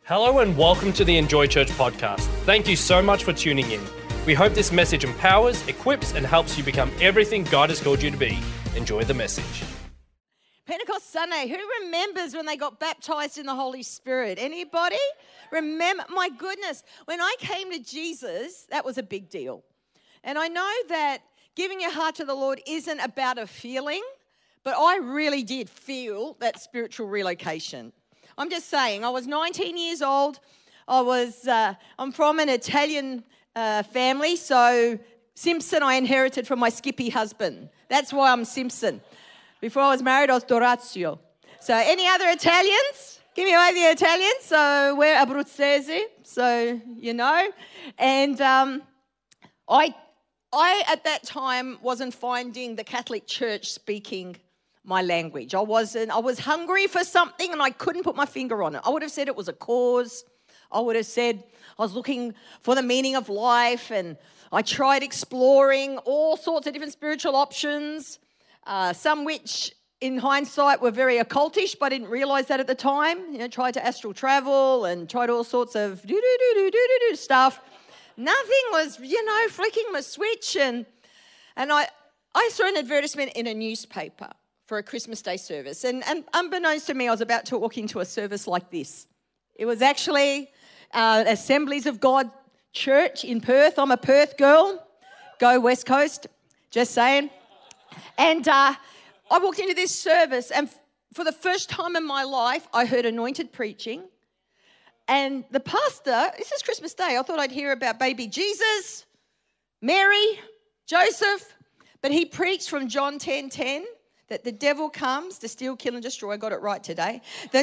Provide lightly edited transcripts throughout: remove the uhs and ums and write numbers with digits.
Hello and welcome to the Enjoy Church podcast. Thank you so much for tuning in. We hope this message empowers, equips, and helps you become everything God has called you to be. Enjoy the message. Pentecost Sunday, who remembers when they got baptized in the Holy Spirit? Anybody? Remember? My goodness, when I came to Jesus, that was a big deal. And I know that giving your heart to the Lord isn't about a feeling, but I really did feel that spiritual relocation. I'm just saying, I was 19 years old. I'm from an Italian family, so Simpson I inherited from my Skippy husband. That's why I'm Simpson. Before I was married, I was Dorazio. So any other Italians? Give me away the Italians. So we're Abruzzese, so you know. And I at that time wasn't finding the Catholic Church speaking my language. I was hungry for something and I couldn't put my finger on it. I would have said it was a cause. I would have said I was looking for the meaning of life, and I tried exploring all sorts of different spiritual options, some which in hindsight were very occultish, but I didn't realize that at the time. You know, tried to astral travel and tried all sorts of stuff. Nothing was, flicking my switch, and I saw an advertisement in a newspaper for a Christmas Day service. And unbeknownst to me, I was about to walk into a service like this. It was actually Assemblies of God Church in Perth. I'm a Perth girl. Go West Coast, just saying. And I walked into this service, and for the first time in my life, I heard anointed preaching. And the pastor, this is Christmas Day, I thought I'd hear about baby Jesus, Mary, Joseph, but he preached from John 10:10. That the devil comes to steal, kill, and destroy. I got it right today. The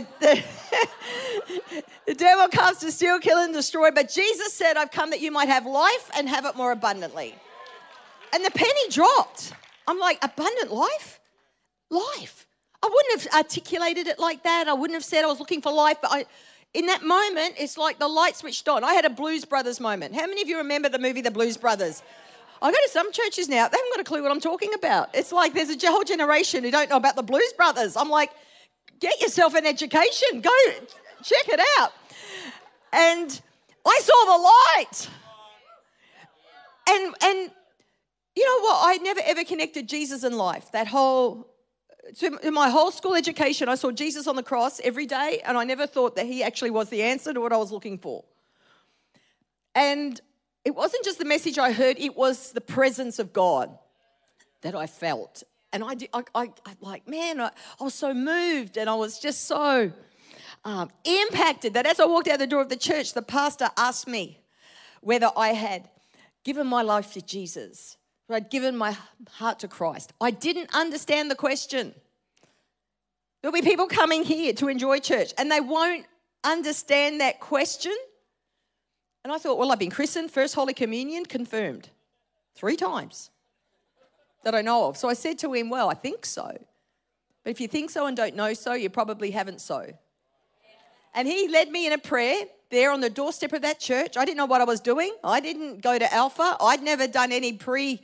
devil comes to steal, kill, and destroy. But Jesus said, I've come that you might have life and have it more abundantly. And the penny dropped. I'm like, abundant life? Life. I wouldn't have articulated it like that. I wouldn't have said I was looking for life. But in that moment, it's like the light switched on. I had a Blues Brothers moment. How many of you remember the movie The Blues Brothers? I go to some churches now, they haven't got a clue what I'm talking about. It's like there's a whole generation who don't know about the Blues Brothers. I'm like, get yourself an education. Go check it out. And I saw the light. And you know what? I never ever connected Jesus and life. In my whole school education, I saw Jesus on the cross every day, and I never thought that he actually was the answer to what I was looking for. And it wasn't just the message I heard, it was the presence of God that I felt. And I was so moved, and I was just so impacted that as I walked out the door of the church, the pastor asked me whether I had given my life to Jesus, or I'd given my heart to Christ. I didn't understand the question. There'll be people coming here to Enjoy Church, and they won't understand that question. And I thought, well, I've been christened, first Holy Communion, confirmed 3 times that I know of. So I said to him, well, I think so. But if you think so and don't know so, you probably haven't so. And he led me in a prayer there on the doorstep of that church. I didn't know what I was doing. I didn't go to Alpha. I'd never done any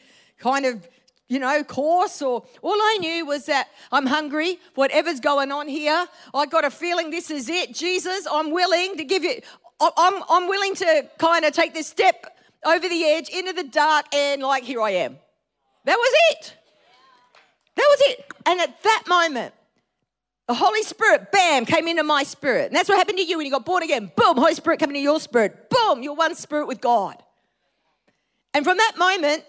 course, or all I knew was that I'm hungry, whatever's going on here. I got a feeling this is it. Jesus, I'm willing to give you... I'm willing to kind of take this step over the edge into the dark, and here I am. That was it. That was it. And at that moment, the Holy Spirit, bam, came into my spirit. And that's what happened to you when you got born again. Boom, Holy Spirit came into your spirit. Boom, you're one spirit with God. And from that moment,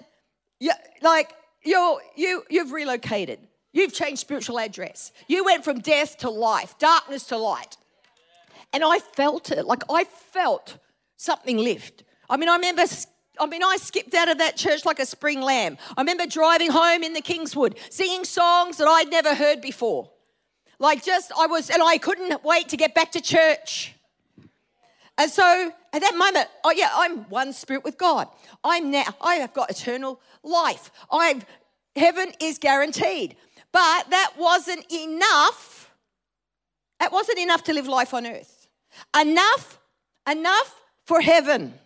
you've relocated. You've changed spiritual address. You went from death to life, darkness to light. And I felt it, I felt something lift. I skipped out of that church like a spring lamb. I remember driving home in the Kingswood, singing songs that I'd never heard before. And I couldn't wait to get back to church. And so at that moment, I'm one spirit with God. I have got eternal life. Heaven is guaranteed. But that wasn't enough. That wasn't enough to live life on earth. Enough for heaven.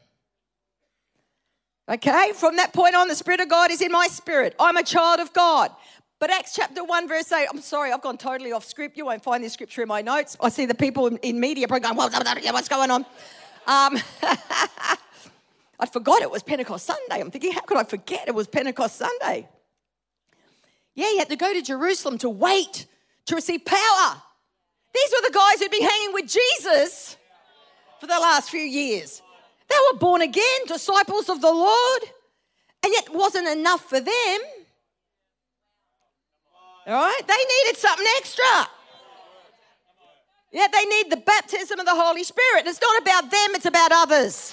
Okay, from that point on, the Spirit of God is in my spirit. I'm a child of God. But Acts chapter 1, verse 8, I'm sorry, I've gone totally off script. You won't find this scripture in my notes. I see the people in media probably going, what's going on? I forgot it was Pentecost Sunday. I'm thinking, how could I forget it was Pentecost Sunday? Yeah, you had to go to Jerusalem to wait to receive power. These were the guys who'd been hanging with Jesus for the last few years. They were born again, disciples of the Lord, and yet it wasn't enough for them. All right? They needed something extra. Yeah, they need the baptism of the Holy Spirit. It's not about them, it's about others.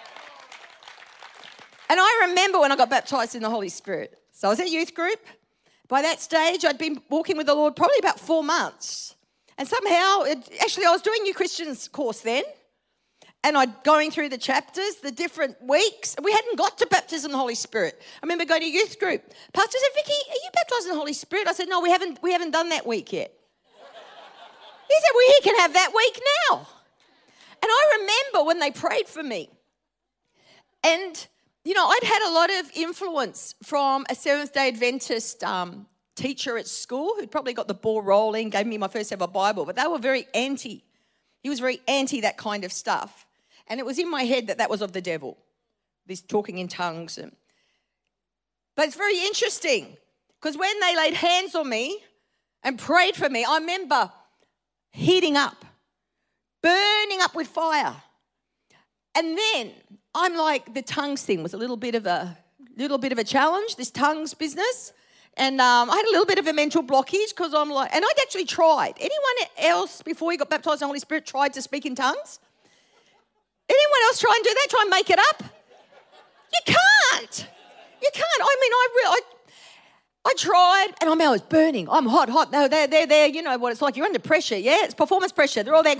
And I remember when I got baptized in the Holy Spirit. So I was at youth group. By that stage, I'd been walking with the Lord probably about 4 months. And somehow, I was doing New Christians course then. And I'd going through the chapters, the different weeks. We hadn't got to baptism in the Holy Spirit. I remember going to youth group. Pastor said, Vicky, are you baptized in the Holy Spirit? I said, no, we haven't done that week yet. He said, well, he can have that week now. And I remember when they prayed for me. And, I'd had a lot of influence from a Seventh-day Adventist teacher at school who'd probably got the ball rolling, gave me my first ever Bible, but they were very anti. He was very anti that kind of stuff. And it was in my head that was of the devil, this talking in tongues. But it's very interesting because when they laid hands on me and prayed for me, I remember heating up, burning up with fire. And then I'm like, the tongues thing was a little bit of a challenge, this tongues business. And I had a little bit of a mental blockage because I'm like, and I'd actually tried. Anyone else before you got baptized in the Holy Spirit tried to speak in tongues? Anyone else try and do that? Try and make it up? You can't. I tried, and I was burning. I'm hot. They're, you know what it's like. You're under pressure, yeah? It's performance pressure. They're all there.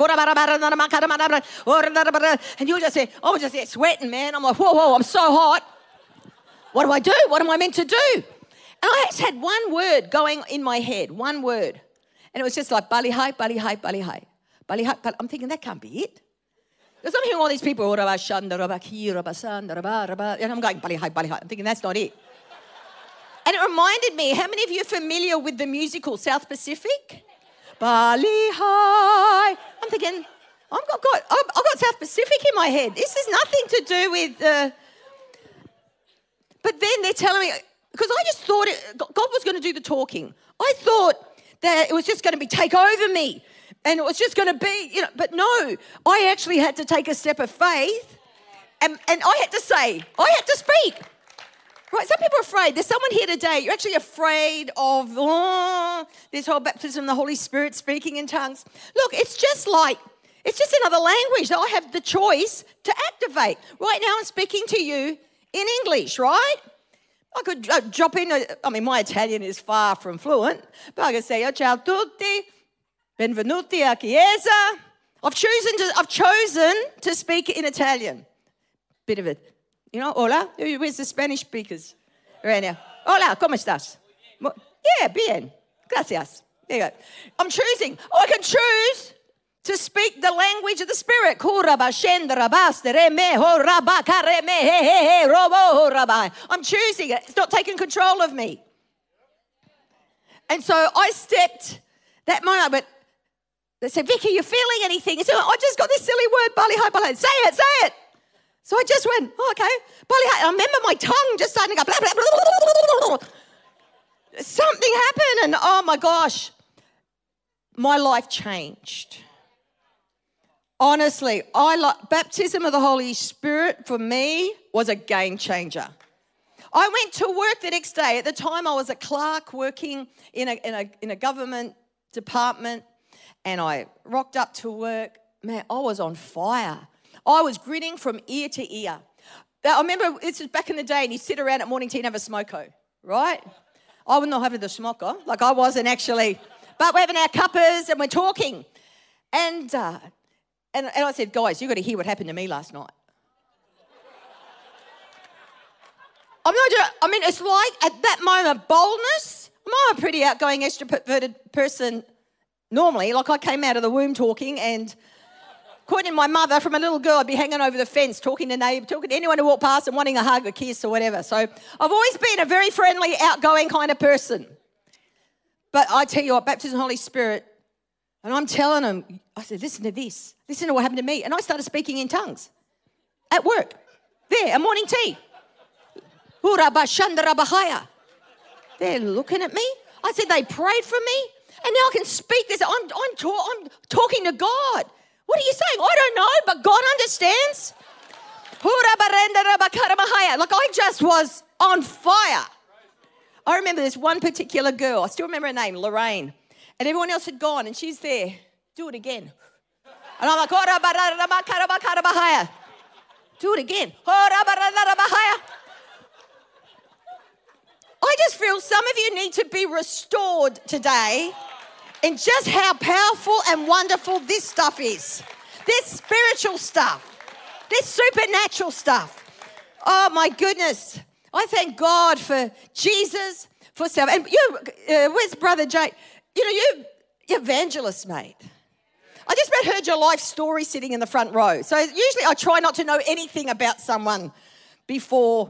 And you're just there. I was just there sweating, man. I'm like, whoa, I'm so hot. What do I do? What am I meant to do? And I just had one word going in my head, one word. And it was just like, balihai, balihai, balihai. Balihai. I'm thinking, that can't be it. Because I'm hearing all these people, and I'm going, balihai, balihai. I'm thinking, that's not it. And it reminded me, how many of you are familiar with the musical South Pacific? Balihai. I'm thinking, I've got South Pacific in my head. This has nothing to do with... But then they're telling me, because I just thought God was going to do the talking. I thought that it was just going to be take over me. And it was just going to be, but no. I actually had to take a step of faith. And I had to speak. Right, some people are afraid. There's someone here today, you're actually afraid of this whole baptism of the Holy Spirit, speaking in tongues. Look, it's just another language that I have the choice to activate. Right now I'm speaking to you in English, right? I could drop in, my Italian is far from fluent, but I could say, ciao tutti, benvenuti a chiesa. I've chosen to speak in Italian. Bit of it. Hola, where's the Spanish speakers right now? Hola, ¿cómo estás? Yeah, bien, gracias. There you go. I can choose to speak the language of the Spirit. I'm choosing it. It's not taking control of me. And so I stepped that moment, but they said, Vicky, you feeling anything? So I just got this silly word, balihai, balihai. Say it. So I just went, okay, balihai. I remember my tongue just starting to go, blah, blah, blah, blah, blah. Something happened, and oh my gosh, my life changed. Honestly, baptism of the Holy Spirit for me was a game changer. I went to work the next day. At the time, I was a clerk working in a government department, and I rocked up to work. Man, I was on fire. I was grinning from ear to ear. I remember this was back in the day, and you sit around at morning tea and have a smoko, right? I was not having the smoko, like I wasn't actually, but we're having our cuppers and we're talking. And I said, guys, you've got to hear what happened to me last night. It's like at that moment, boldness. I'm a pretty outgoing, extroverted person normally. Like I came out of the womb talking, and according to my mother, from a little girl, I'd be hanging over the fence, talking to neighbours, talking to anyone who walked past and wanting a hug, a kiss or whatever. So I've always been a very friendly, outgoing kind of person. But I tell you what, baptism of the Holy Spirit, and I'm telling them, I said, listen to this. Listen to what happened to me. And I started speaking in tongues at work. There, at morning tea. They're looking at me. I said, they prayed for me, and now I can speak this. I'm talking to God. What are you saying? I don't know, but God understands. Like I just was on fire. I remember this one particular girl. I still remember her name, Lorraine. And everyone else had gone, and she's there. Do it again. And I'm like, do it again. I just feel some of you need to be restored today in just how powerful and wonderful this stuff is. This spiritual stuff. This supernatural stuff. Oh, my goodness. I thank God for Jesus, for salvation. And you, where's Brother Jay? You know, you're evangelists, mate. I just about heard your life story sitting in the front row. So usually I try not to know anything about someone before,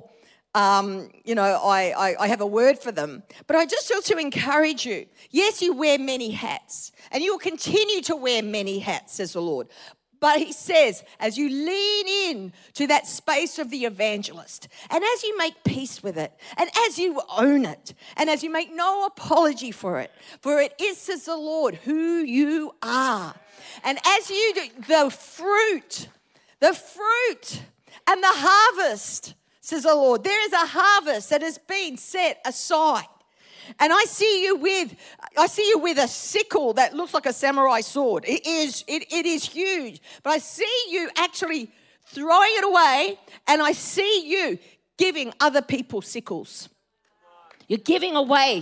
I have a word for them. But I just feel to encourage you. Yes, you wear many hats, and you will continue to wear many hats, says the Lord. But he says, as you lean in to that space of the evangelist, and as you make peace with it, and as you own it, and as you make no apology for it is, says the Lord, who you are. And as you do, the fruit and the harvest, says the Lord, there is a harvest that has been set aside. And I see you with a sickle that looks like a samurai sword. It is huge. But I see you actually throwing it away, and I see you giving other people sickles. You're giving them away.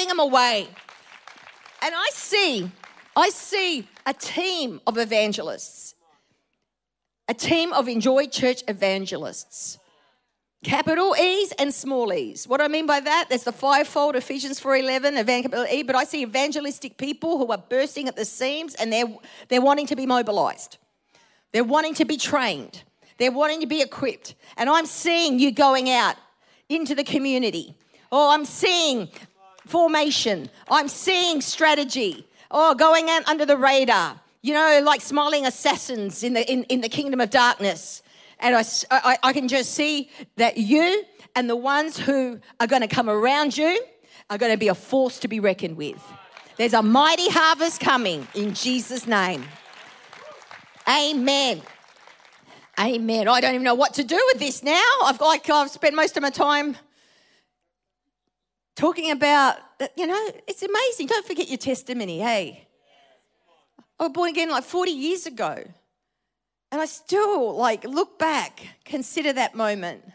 And I see a team of evangelists, a team of Enjoy Church evangelists. Capital E's and small e's. What I mean by that, there's the fivefold, Ephesians 4:11, capital E, but I see evangelistic people who are bursting at the seams, and they're wanting to be mobilized. They're wanting to be trained. They're wanting to be equipped. And I'm seeing you going out into the community. Oh, I'm seeing formation. I'm seeing strategy. Oh, going out under the radar. You know, like smiling assassins in the kingdom of darkness. And I can just see that you and the ones who are going to come around you are going to be a force to be reckoned with. There's a mighty harvest coming in Jesus' name. Amen. Amen. I don't even know what to do with this now. I've spent most of my time talking about, it's amazing. Don't forget your testimony, hey. I was born again like 40 years ago. And I still, look back, consider that moment.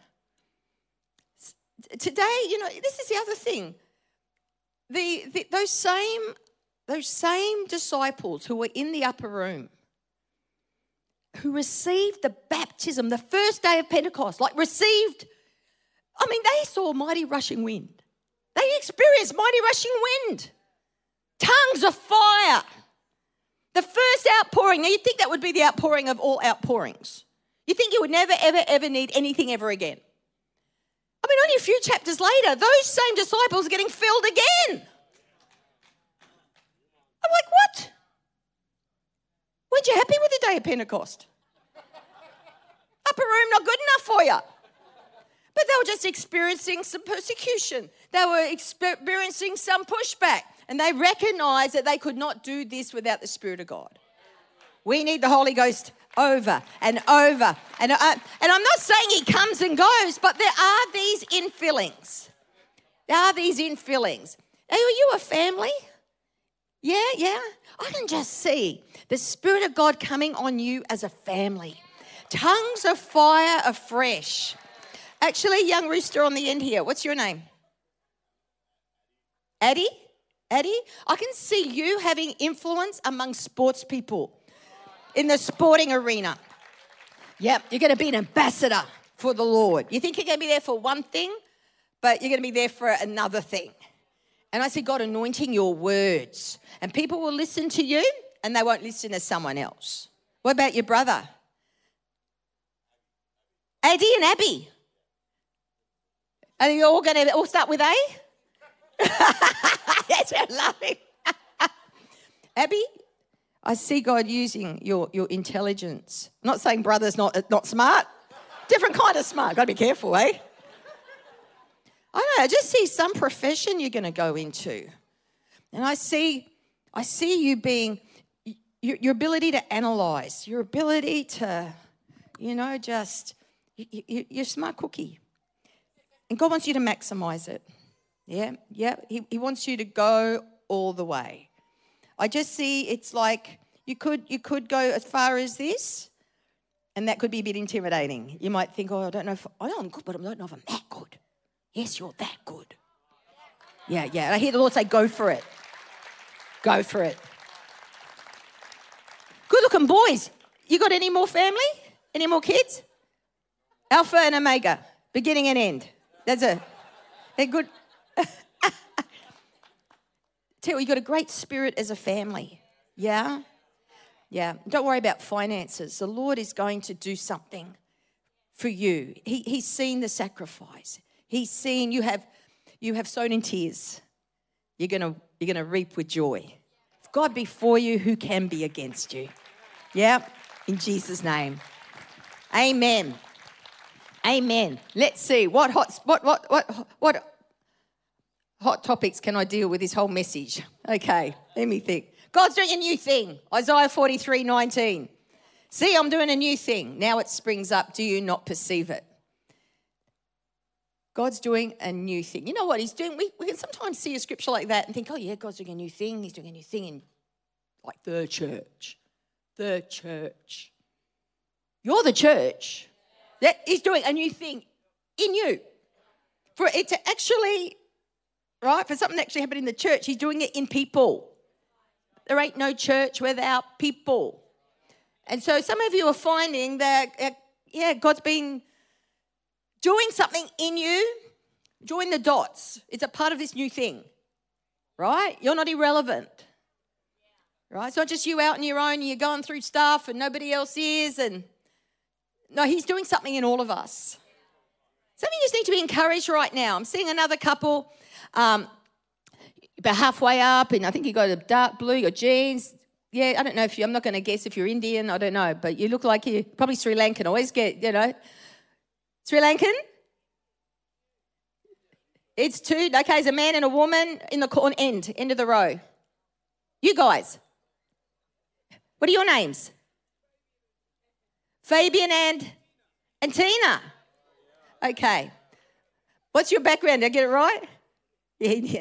Today, this is the other thing. Those same disciples who were in the upper room, who received the baptism, the first day of Pentecost, they saw mighty rushing wind. They experienced mighty rushing wind. Tongues of fire. The first outpouring. Now, you'd think that would be the outpouring of all outpourings. You think you would never, ever, ever need anything ever again. Only a few chapters later, those same disciples are getting filled again. I'm like, what? Weren't you happy with the day of Pentecost? Upper room not good enough for you. But they were just experiencing some persecution. They were experiencing some pushback. And they recognized that they could not do this without the Spirit of God. We need the Holy Ghost over and over. And I'm not saying he comes and goes, but there are these infillings. Are you a family? Yeah. I can just see the Spirit of God coming on you as a family. Tongues of fire afresh. Actually, young rooster on the end here. What's your name? Addie, I can see you having influence among sports people in the sporting arena. Yep, you're going to be an ambassador for the Lord. You think you're going to be there for one thing, but you're going to be there for another thing. And I see God anointing your words. And people will listen to you and they won't listen to someone else. What about your brother? Addie and Abby. Are you all going to all start with A? Yes, I love it. Abby, I see God using your intelligence. I'm not saying brother's not smart. Different kind of smart. Got to be careful, eh? I don't know. I just see some profession you're going to go into. And I see you being, your ability to analyse, your ability to, you're a smart cookie. And God wants you to maximise it. Yeah. He wants you to go all the way. I just see it's like you could go as far as this, and that could be a bit intimidating. You might think, I know I'm good, but I don't know if I'm that good. Yes, you're that good. Yeah. And I hear the Lord say, go for it. Go for it. Good-looking boys. You got any more family? Any more kids? Alpha and Omega, beginning and end. They're good. Tell you, you got a great spirit as a family. Yeah. Don't worry about finances. The Lord is going to do something for you. He's seen the sacrifice. He's seen you have sown in tears. You're gonna reap with joy. If God be for you, who can be against you? Yeah. In Jesus' name. Amen. Let's see what hot topics can I deal with this whole message? Okay, let me think. God's doing a new thing. Isaiah 43:19. See, I'm doing a new thing. Now it springs up. Do you not perceive it? God's doing a new thing. You know what he's doing? We can sometimes see a scripture like that and think, oh yeah, God's doing a new thing. He's doing a new thing in like the church. The church. You're the church. He's doing a new thing in you. For it to actually, right, for something to actually happen in the church, he's doing it in people. There ain't no church without people. And so some of you are finding that, God's been doing something in you. Join the dots. It's a part of this new thing, right? You're not irrelevant, right? It's not just you out on your own and you're going through stuff and nobody else is. And no, he's doing something in all of us. Some of you just need to be encouraged right now. I'm seeing another couple about halfway up, and I think you got a dark blue, you got jeans. Yeah, I don't know I'm not going to guess if you're Indian, I don't know, but you look like you're probably Sri Lankan. Always get, Sri Lankan? It's two. Okay, there's a man and a woman in the end of the row. You guys. What are your names? Fabian and Tina. Okay. What's your background? Did I get it right? Yeah, Indian.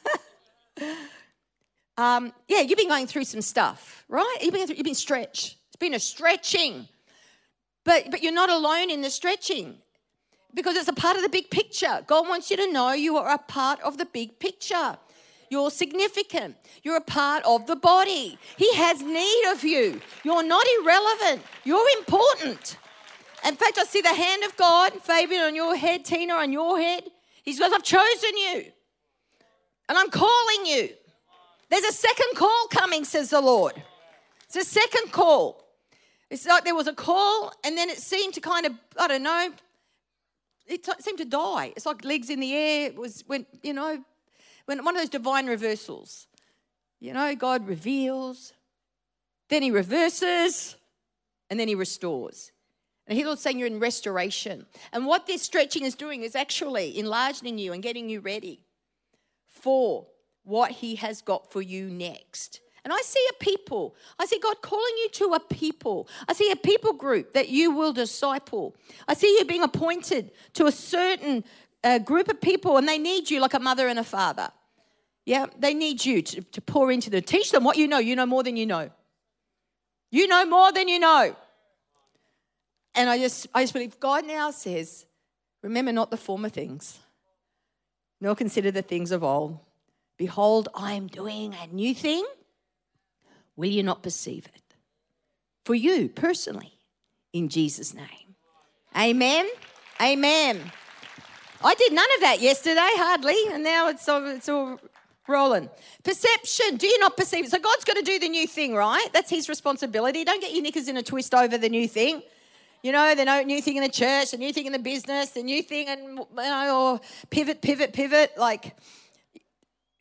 You've been going through some stuff, right? You've been stretched. It's been a stretching. But you're not alone in the stretching because it's a part of the big picture. God wants you to know you are a part of the big picture. You're significant. You're a part of the body. He has need of you. You're not irrelevant. You're important. In fact, I see the hand of God, Fabian, on your head, Tina, on your head. He goes, I've chosen you. And I'm calling you. There's a second call coming, says the Lord. It's a second call. It's like there was a call and then it seemed to kind of, I don't know, it seemed to die. It's like legs in the air. It was when one of those divine reversals. God reveals, then he reverses, and then he restores. And the Lord's saying you're in restoration. And what this stretching is doing is actually enlarging you and getting you ready for what he has got for you next. And I see God calling you to a people. I see a people group that you will disciple. I see you being appointed to a certain group of people, and they need you like a mother and a father. Yeah, they need you to pour into them. Teach them what you know. You know more than you know. You know more than you know. And I just believe God now says, remember not the former things, nor consider the things of old. Behold, I am doing a new thing. Will you not perceive it? For you personally, in Jesus' name. Amen. Amen. I did none of that yesterday, hardly, and now it's all rolling. Perception. Do you not perceive it? So God's got to do the new thing, right? That's his responsibility. Don't get your knickers in a twist over the new thing. The new thing in the church, the new thing in the business, the new thing, and or pivot. Like,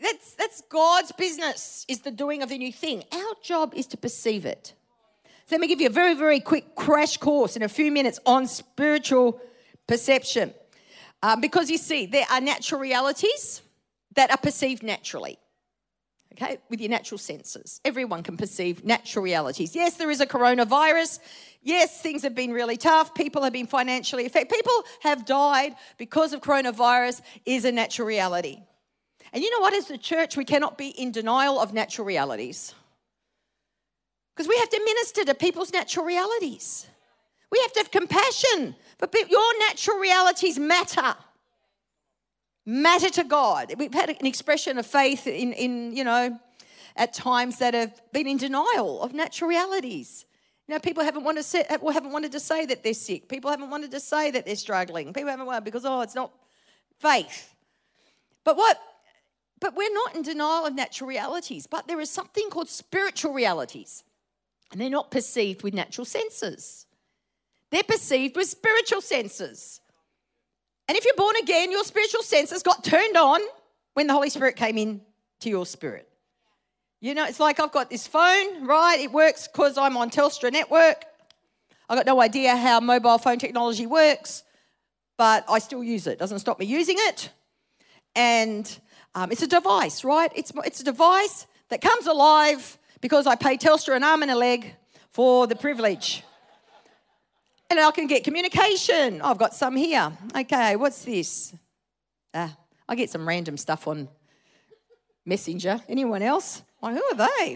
That's God's business, is the doing of the new thing. Our job is to perceive it. So let me give you a very, very quick crash course in a few minutes on spiritual perception. Because you see, there are natural realities that are perceived naturally. Okay, with your natural senses. Everyone can perceive natural realities. Yes, there is a coronavirus. Yes, things have been really tough. People have been financially affected. People have died because of coronavirus is a natural reality. And you know what? As a church, we cannot be in denial of natural realities. Because we have to minister to people's natural realities. We have to have compassion. But your natural realities matter. Matter to God. We've had an expression of faith in at times that have been in denial of natural realities. People haven't wanted to say that they're sick. People haven't wanted to say that they're struggling. People haven't wanted because it's not faith. But we're not in denial of natural realities. But there is something called spiritual realities, and they're not perceived with natural senses. They're perceived with spiritual senses. And if you're born again, your spiritual senses got turned on when the Holy Spirit came in to your spirit. It's like I've got this phone, right? It works because I'm on Telstra network. I've got no idea how mobile phone technology works, but I still use it. It doesn't stop me using it. And it's a device, right? It's a device that comes alive because I pay Telstra an arm and a leg for the privilege. And I can get communication. I've got some here. Okay, what's this? I get some random stuff on Messenger. Anyone else? Who are they?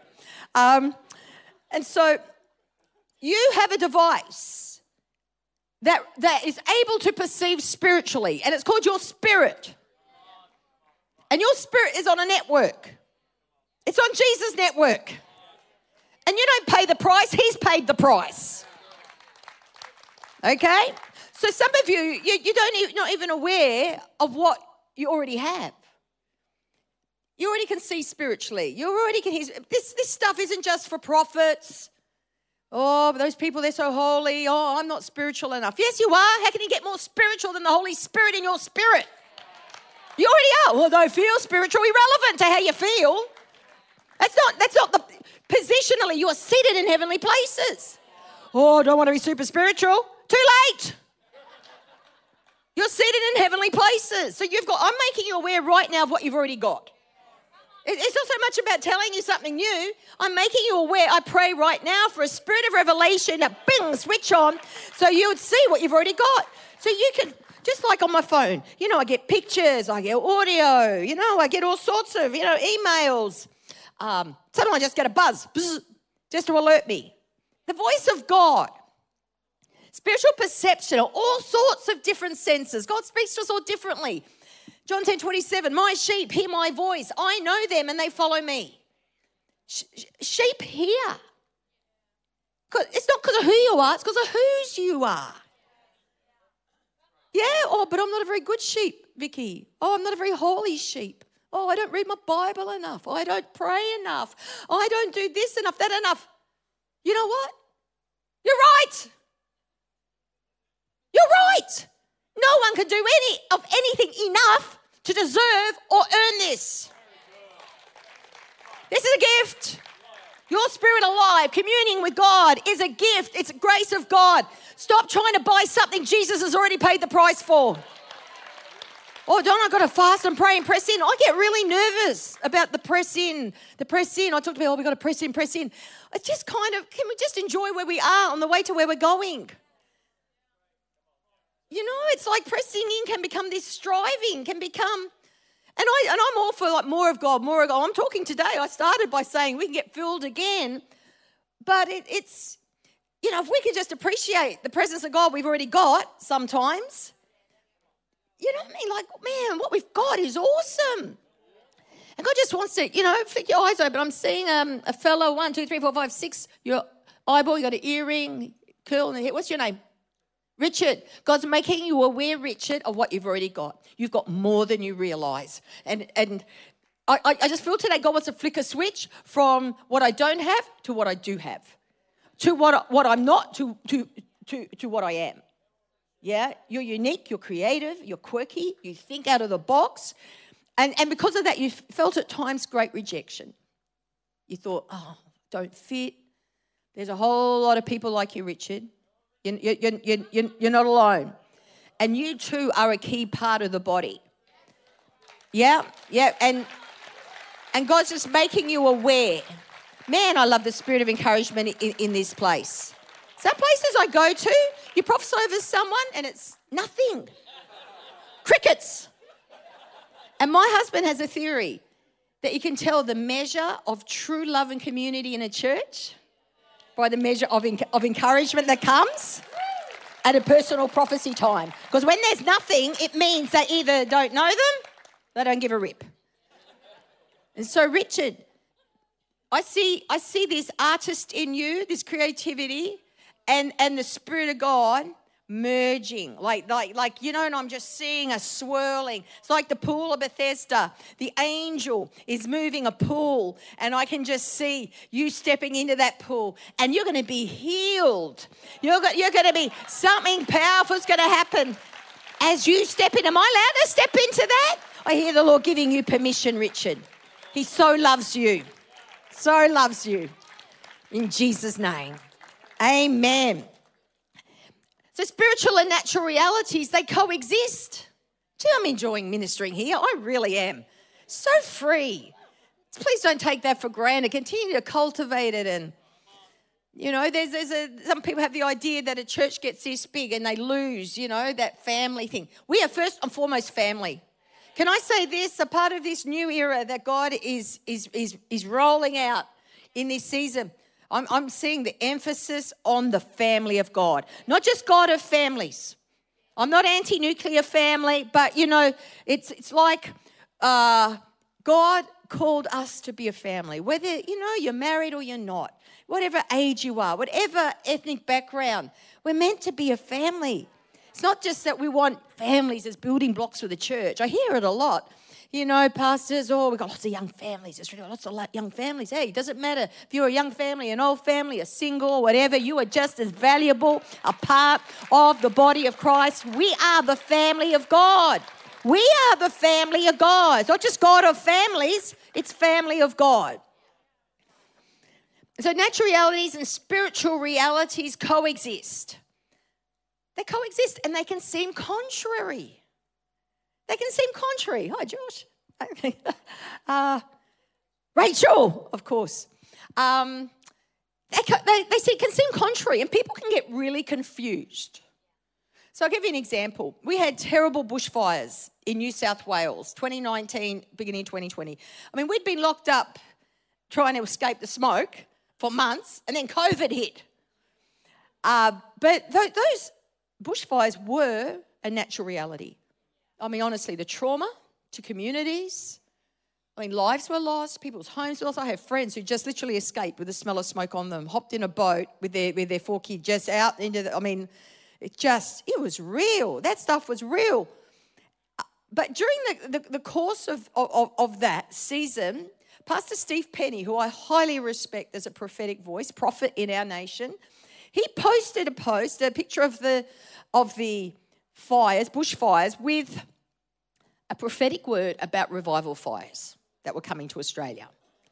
And so you have a device that is able to perceive spiritually, and it's called your spirit. And your spirit is on a network. It's on Jesus' network. And you don't pay the price. He's paid the price. Okay? So some of you're not even aware of what you already have. You already can see spiritually. You already can hear. This stuff isn't just for prophets. Oh, those people, they're so holy. Oh, I'm not spiritual enough. Yes, you are. How can you get more spiritual than the Holy Spirit in your spirit? You already are. Well, don't feel spiritual. Irrelevant to how you feel. That's not the positionally. You are seated in heavenly places. Oh, I don't want to be super spiritual. Too late. You're seated in heavenly places. So I'm making you aware right now of what you've already got. It's not so much about telling you something new. I'm making you aware. I pray right now for a spirit of revelation that bing, switch on, so you would see what you've already got. So you can, just like on my phone, I get pictures, I get audio, I get all sorts of, emails. Sometimes I just get a buzz, just to alert me. The voice of God. Spiritual perception are all sorts of different senses. God speaks to us all differently. John 10:27, my sheep hear my voice. I know them and they follow me. Sheep hear. It's not because of who you are, it's because of whose you are. Yeah, but I'm not a very good sheep, Vicky. I'm not a very holy sheep. I don't read my Bible enough. I don't pray enough. I don't do this enough, that enough. You know what? You're right. You're right. No one can do anything enough to deserve or earn this. This is a gift. Your spirit alive, communing with God is a gift. It's a grace of God. Stop trying to buy something Jesus has already paid the price for. Don't I got to fast and pray and press in? I get really nervous about the press in. I talk to people, we've got to press in. It's just can we just enjoy where we are on the way to where we're going? It's like pressing in can become this striving, and I'm all for more of God. I'm talking today. I started by saying we can get filled again, but it's if we can just appreciate the presence of God we've already got sometimes, you know what I mean? Like, man, what we've got is awesome. And God just wants to, flick your eyes open. I'm seeing a fellow, 1, 2, 3, 4, 5, 6, your eyeball, you got an earring, curl in the hair. What's your name? Richard. God's making you aware, Richard, of what you've already got. You've got more than you realise. And I just feel today God wants to flick a switch from what I don't have to what I do have, to what I'm not to what I am. Yeah, you're unique, you're creative, you're quirky, you think out of the box. And because of that, you felt at times great rejection. You thought, oh, don't fit. There's a whole lot of people like you, Richard. You're not alone. And you too are a key part of the body. Yeah. And God's just making you aware. Man, I love the spirit of encouragement in this place. Some places I go to, you prophesy over someone and it's nothing. Crickets. And my husband has a theory that you can tell the measure of true love and community in a church by the measure of encouragement that comes at a personal prophecy time. Because when there's nothing, it means they either don't know them, they don't give a rip. And so, Richard, I see this artist in you, this creativity, and the Spirit of God merging, like and I'm just seeing a swirling. It's like the pool of Bethesda. The angel is moving a pool, and I can just see you stepping into that pool, and you're going to be healed. You're going to be, something powerful is going to happen as you step in. Am I allowed to step into that? I hear the Lord giving you permission, Richard. He so loves you. So loves you. In Jesus' name. Amen. So spiritual and natural realities, they coexist. Gee, I'm enjoying ministering here. I really am. So free. Please don't take that for granted. Continue to cultivate it. And, some people have the idea that a church gets this big and they lose, that family thing. We are first and foremost family. Can I say this? A part of this new era that God is rolling out in this season, I'm seeing the emphasis on the family of God, not just God of families. I'm not anti-nuclear family, but, it's like God called us to be a family, whether, you're married or you're not, whatever age you are, whatever ethnic background, we're meant to be a family. It's not just that we want families as building blocks for the church. I hear it a lot. Pastors, we've got lots of young families. There's really lots of young families. Hey, it doesn't matter if you're a young family, an old family, a single, whatever. You are just as valuable a part of the body of Christ. We are the family of God. We are the family of God. It's not just God of families. It's family of God. So natural realities and spiritual realities coexist. They coexist and they can seem contrary. Hi, Josh. Rachel, of course. They can seem contrary and people can get really confused. So I'll give you an example. We had terrible bushfires in New South Wales, 2019, beginning 2020. We'd been locked up trying to escape the smoke for months and then COVID hit. But those bushfires were a natural reality. Honestly, the trauma to communities, lives were lost, people's homes were lost. I have friends who just literally escaped with the smell of smoke on them, hopped in a boat with their 4 kids just out into the, it was real. That stuff was real. But during the course of that season, Pastor Steve Penny, who I highly respect as a prophetic voice, prophet in our nation, he posted a picture of the bushfires, with a prophetic word about revival fires that were coming to Australia.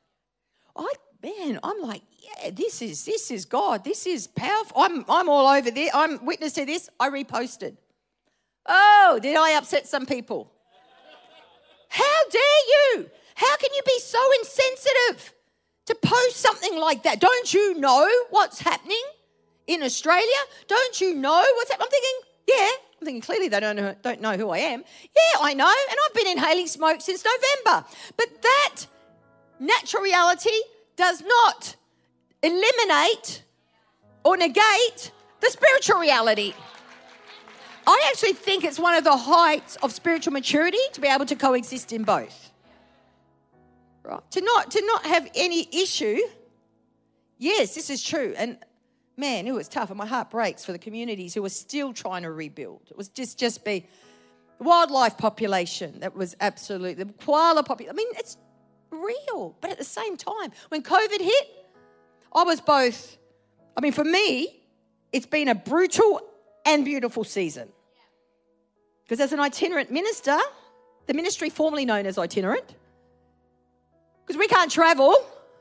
I'm like, yeah, this is God. This is powerful. I'm all over there. I'm witness to this. I reposted. Oh, did I upset some people? How dare you? How can you be so insensitive to post something like that? Don't you know what's happening in Australia? Don't you know what's happening? I'm thinking clearly they don't know who I am. Yeah, I know, and I've been inhaling smoke since November. But that natural reality does not eliminate or negate the spiritual reality. I actually think it's one of the heights of spiritual maturity to be able to coexist in both. Right? To not have any issue. Yes, this is true. And man, it was tough, and my heart breaks for the communities who were still trying to rebuild. It was just be the wildlife population that was absolutely, the koala population. It's real. But at the same time, when COVID hit, I was both, for me, it's been a brutal and beautiful season. Because as an itinerant minister, the ministry formerly known as Itinerant, because we can't travel.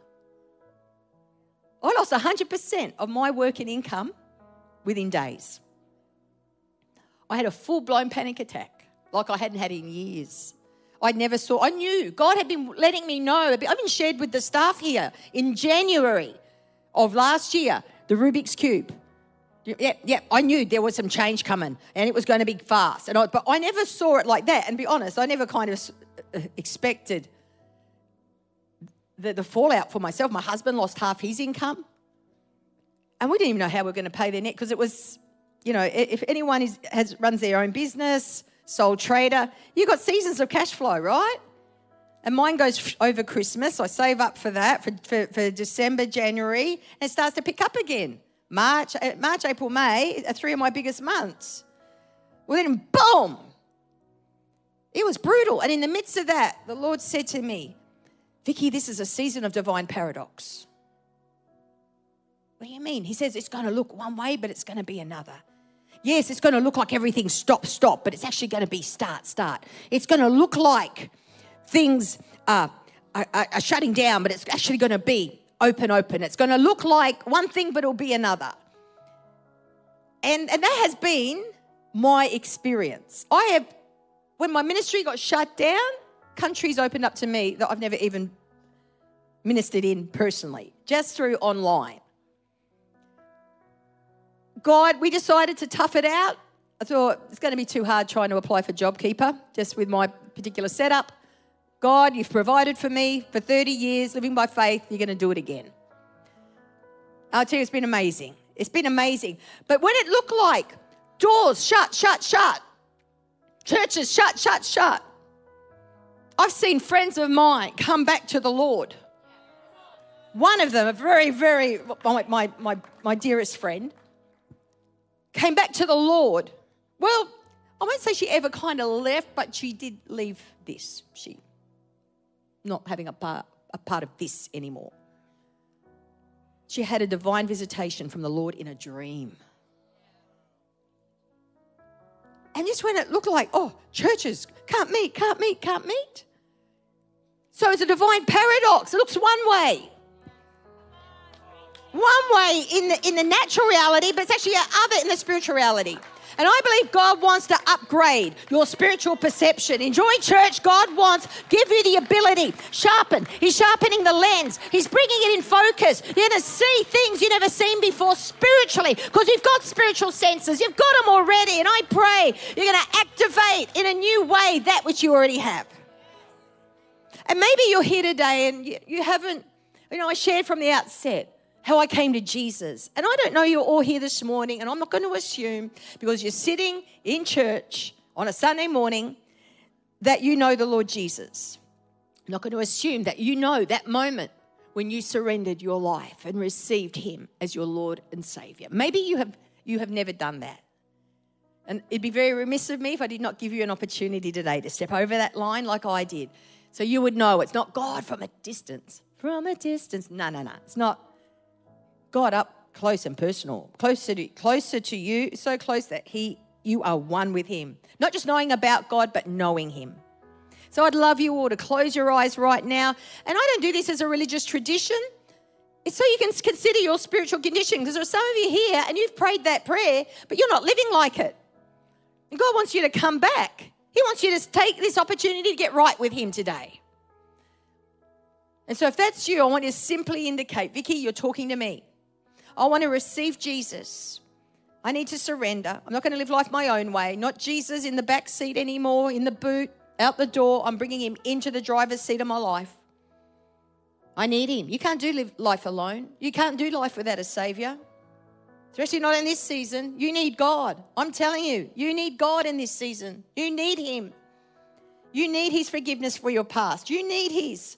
I lost 100% of my work and income within days. I had a full-blown panic attack like I hadn't had in years. I knew. God had been letting me know. I've been shared with the staff here in January of last year, the Rubik's Cube. Yeah, I knew there was some change coming and it was going to be fast. But I never saw it like that. And to be honest, I never kind of expected the fallout for myself. My husband lost half his income. And we didn't even know how we were going to pay their net because it was, if anyone runs their own business, sole trader, you've got seasons of cash flow, right? And mine goes over Christmas. I save up for that, for December, January, and it starts to pick up again. March, April, May are 3 of my biggest months. Well, then, boom! It was brutal. And in the midst of that, the Lord said to me, Vicky, this is a season of divine paradox. What do you mean? He says it's going to look one way, but it's going to be another. Yes, it's going to look like everything's stop, but it's actually going to be start. It's going to look like things are shutting down, but it's actually going to be open. It's going to look like one thing, but it'll be another. And that has been my experience. When my ministry got shut down, countries opened up to me that I've never even ministered in personally, just through online. God, we decided to tough it out. I thought it's going to be too hard trying to apply for JobKeeper, just with my particular setup. God, you've provided for me for 30 years, living by faith. You're going to do it again. I'll tell you, it's been amazing. It's been amazing. But when it looked like doors shut, churches shut, I've seen friends of mine come back to the Lord. One of them, a very, very, my dearest friend, came back to the Lord. Well, I won't say she ever kind of left, but she did leave this. She not having a part of this anymore. She had a divine visitation from the Lord in a dream. And this when it looked like, churches can't meet. So it's a divine paradox. It looks one way. One way in the natural reality, but it's actually other in the spiritual reality. And I believe God wants to upgrade your spiritual perception. Enjoy church. God wants, give you the ability, sharpen. He's sharpening the lens. He's bringing it in focus. You're going to see things you've never seen before spiritually because you've got spiritual senses. You've got them already. And I pray you're going to activate in a new way that which you already have. And maybe you're here today and you haven't, I shared from the outset how I came to Jesus. And I don't know you're all here this morning, and I'm not going to assume because you're sitting in church on a Sunday morning that you know the Lord Jesus. I'm not going to assume that you know that moment when you surrendered your life and received him as your Lord and Savior. Maybe you have never done that. And it'd be very remiss of me if I did not give you an opportunity today to step over that line like I did. So you would know it's not God from a distance. From a distance. No. It's not. God up close and personal, closer to you, so close that you are one with him. Not just knowing about God, but knowing him. So I'd love you all to close your eyes right now. And I don't do this as a religious tradition. It's so you can consider your spiritual condition, because there are some of you here and you've prayed that prayer, but you're not living like it. And God wants you to come back. He wants you to take this opportunity to get right with him today. And so if that's you, I want you to simply indicate, Vicky, you're talking to me. I want to receive Jesus. I need to surrender. I'm not going to live life my own way. Not Jesus in the back seat anymore, in the boot, out the door. I'm bringing him into the driver's seat of my life. I need him. You can't do life alone. You can't do life without a Savior, especially not in this season. You need God. I'm telling you, you need God in this season. You need him. You need his forgiveness for your past. You need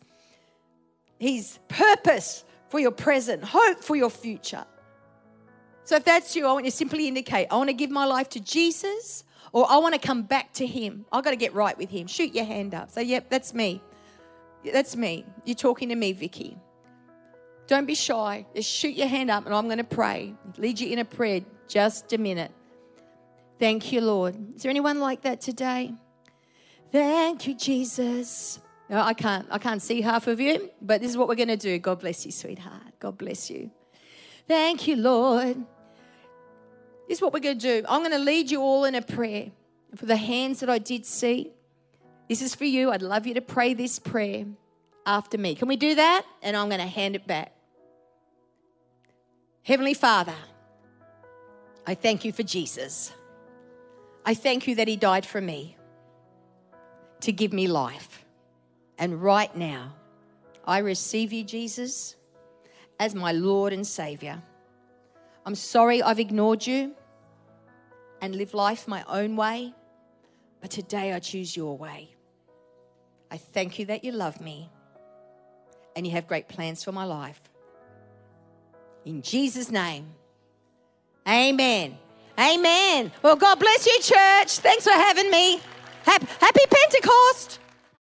his purpose for your present, hope for your future. So if that's you, I want you to simply indicate, I want to give my life to Jesus, or I want to come back to him. I've got to get right with him. Shoot your hand up. Say, yep, that's me. That's me. You're talking to me, Vicky. Don't be shy. Just shoot your hand up and I'm going to pray. Lead you in a prayer. Just a minute. Thank you, Lord. Is there anyone like that today? Thank you, Jesus. No, I can't see half of you, but this is what we're going to do. God bless you, sweetheart. God bless you. Thank you, Lord. This is what we're going to do. I'm going to lead you all in a prayer. For the hands that I did see, this is for you. I'd love you to pray this prayer after me. Can we do that? And I'm going to hand it back. Heavenly Father, I thank you for Jesus. I thank you that he died for me to give me life. And right now, I receive you, Jesus, as my Lord and Savior. I'm sorry I've ignored you and lived life my own way, but today I choose your way. I thank you that you love me and you have great plans for my life. In Jesus' name, amen. Amen. Well, God bless you, church. Thanks for having me. Happy Pentecost.